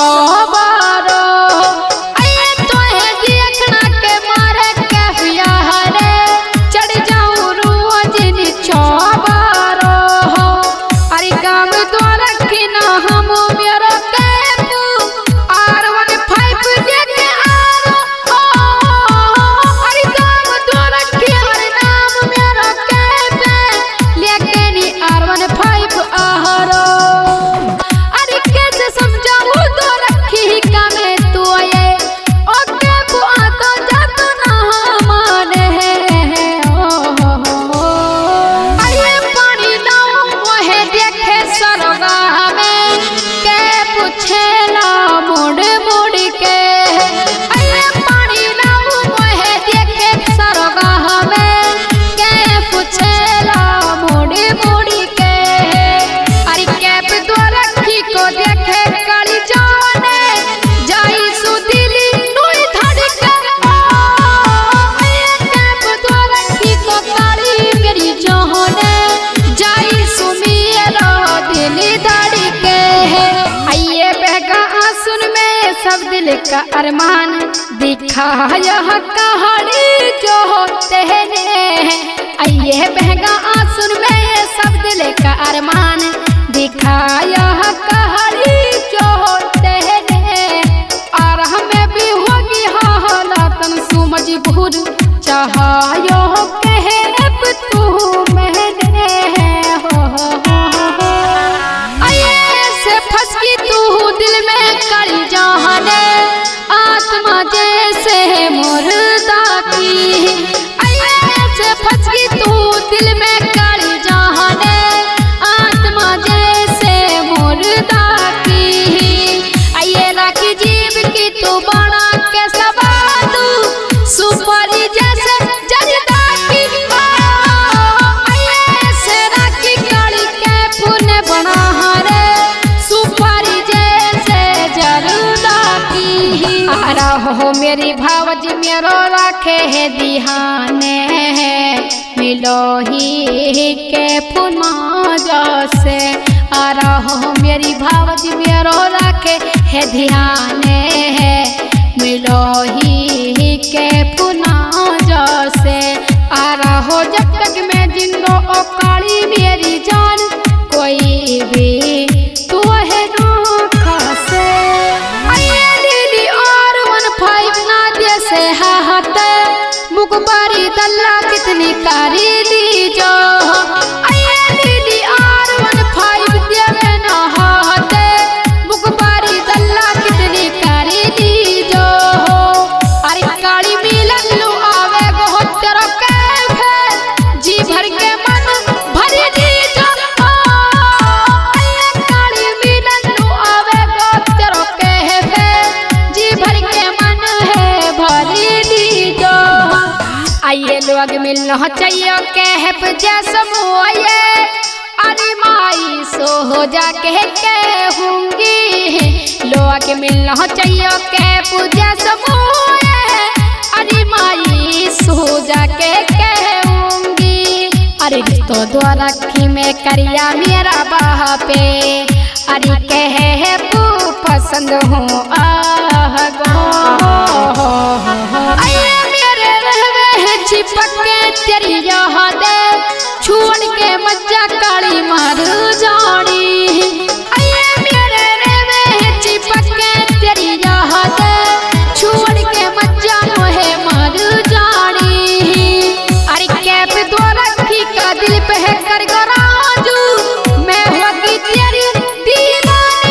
बारो आये तो है देखना के मारे के प्यारे चढ़ जाऊं रोज नीचो बारो अरे काम द्वारा की ना हम मेरा कैपू R15 देखे आरो अरे काम द्वारा की हर नाम मेरा कैप लेके नी R15 आरो अरे कैसे समझाऊं तो रखी का मैं तू आये ओ कैपू आता जातो ना माने आये पानी लाऊं वहे देखे सरगा में कैपू छेला मोड़ मोड़ के आये पानी लाऊं वहे देखे सरगा में कैपू छेला मोड़ मोड़ के अरे कैप द्वारा की को देखे काली जाने जाई सुदिली नुई धड़के आये कैप द्वारा की को काली मेरी जाने जाई सुमेरा दिली धड़के आइए बहका आंसू में सब दिल का अरमान दिखा यह कहानी जो होते हैं आइए बहका आंसू में सब दिल का अरमान दिखा यह कहानी जो होते हैं और हमें भी होगी हालातन सु मजबूर चाहो कहे अब तू मैंने हो आये से फंस की तू दिल में कड़ी जाने आत्मा जैसे मुर्दा की आये से फंस की तू दिल में कड़ी जाने आत्मा जैसे मुर्दा की आये राखी जीव की तू बड़ा के सबादू सुपारी जैसे जजदा की आये से राखी काली के पुण्य बना रे सुपारी जैसे जरुदा की आरा हो मेरी भावजी मेरो राखे है दिहाने मिलो ही के पुना जैसे आरा हो मेरी भावजी मेरो राखे है ध्याने मिलो ही के पुना जैसे आरा हो जब तक मैं जिंदो ओ काली मेरी जान कोई भी तू है नोखा से आये दीदी R15 ना दे से हाथे मुखबारी दल्ला कितनी कारी दी जो आये दीदी R15 देवे ना हाथे मुखबारी दल्ला कितनी कारी दी जो अरे काली मिलन लू आवे गो तेरा कैफ है जी भर के मन भरी दी जो आये काली मिलन लू आवे गो तेरा कैफ है जी भर के मन है भरी दी जो आइए लोग मिलना चाहिए कैफ जैसा मोये अरे माई सो हो जाके कहूंगी लोग मिलना चाहिए कैफ जैसा मोये अरे माई सो जाके कहूंगी अरे तो द्वारा की मैं करिया मेरा बापे अरे कहे पसंद हूँ आये मेरे रहवे चिपक के तेरी याद छोड़ के मज्जा काली मार जानी आये मेरे रहवे चिपक के तेरी याद छोड़ के मज्जा मोहे मार जानी अरे कैप द्वारा की का दिल पे है कर गराजू मैं होगी तेरी दीवानी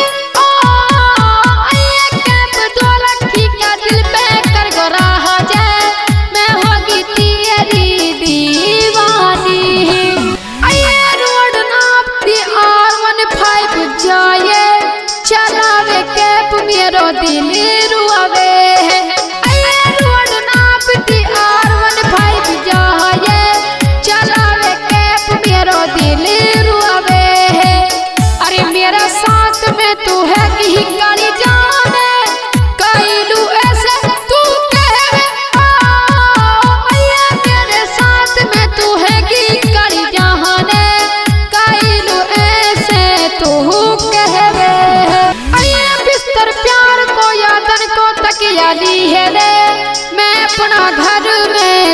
आये कैप द्वारा की का दिल पे कर गराज मैं होगी तेरी दीवानी।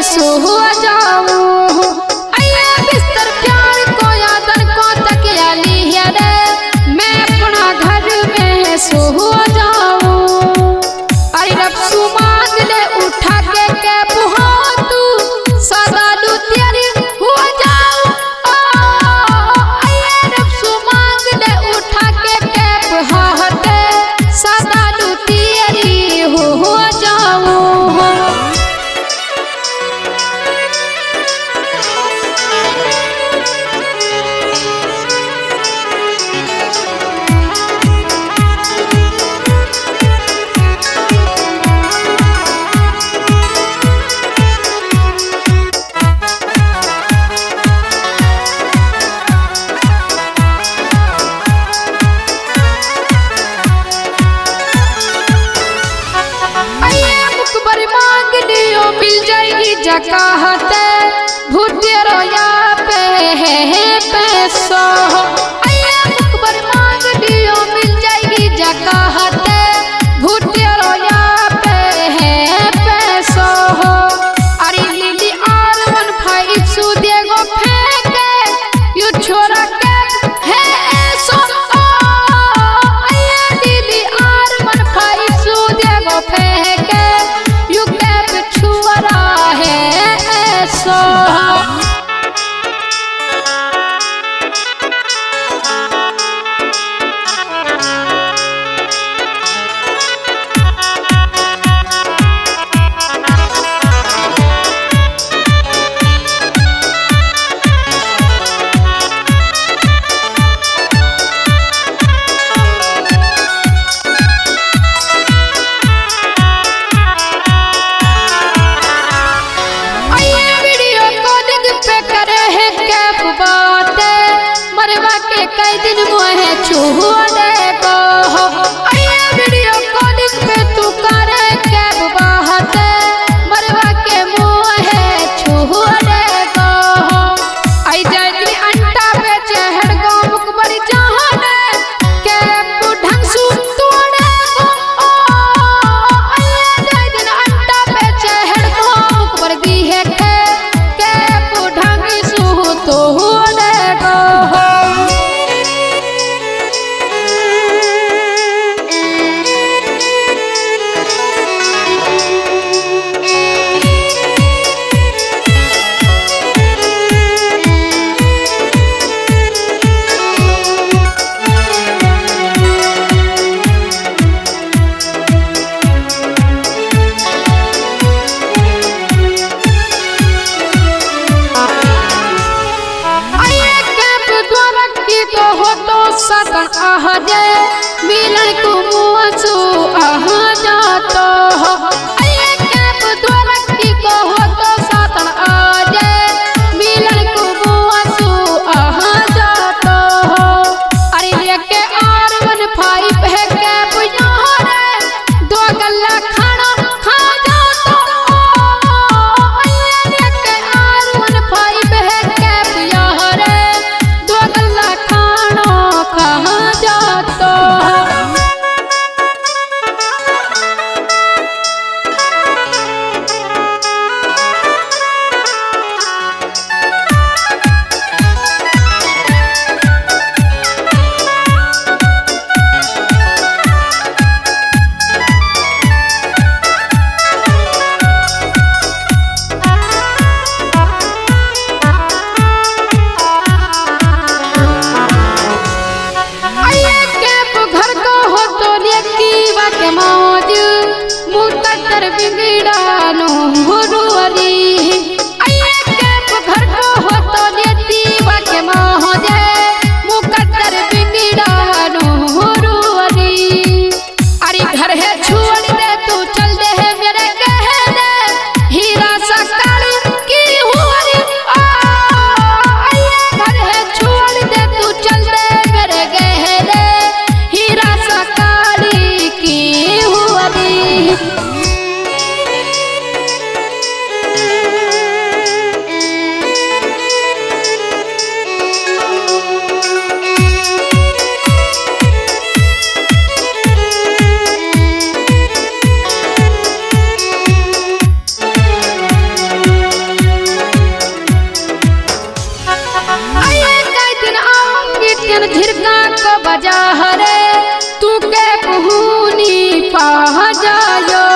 सो जाऊं। आइए बिस्तर प्यार को यादन को तकिया लिया रे, मैं अपना घर में सो जाऊं। अरे रब सु मांग ले उठा के बुहा तू सदा लू तेरी हो जाऊं। आइए रब सु मांग ले उठा के बुहा ते सदा लू तेरी हो जाऊं। मिल जाएगी जगह ते भूतेरो या पे है पैसो। आइए मुकबर मांग लियो मिल जाएगी जगह ते भूतेरो या पे है पैसो। अरे लिली R1 5 सु देगो फेंके यू छोरा के है ऐसो। आइए लिली R1 5 सु देगो फेंके यू छुअरा है ऐसो। मरवा के कई दिन मुहे छुने को। आइए वीडियो कॉलिंग पे तू करे कैब बाते मरवा के मुहे छुने को। आई जाती अंटा पे चढ़ गो मुकबर जहाने कैब ढंग सु तोड़े गो। आइए जाती अंटा पे चढ़ गो मुकबर दी है कैब ढंग सु तोड़े गो। सतन आह जे मिलन को मुआसु आह जातो। आइए कैब द्वारकी को हो तो सतन आ जे मिलन को मुआसु आह जातो। अरे लेके R1 5 है कैब यहाँ रे 2 गल्ला खाना खा जातो। आइए लेके R1 5 है कैब यहाँ रे 2 गल्ला खाना कहाँ जातो। को बजा रे तू के पुहनी पह जायो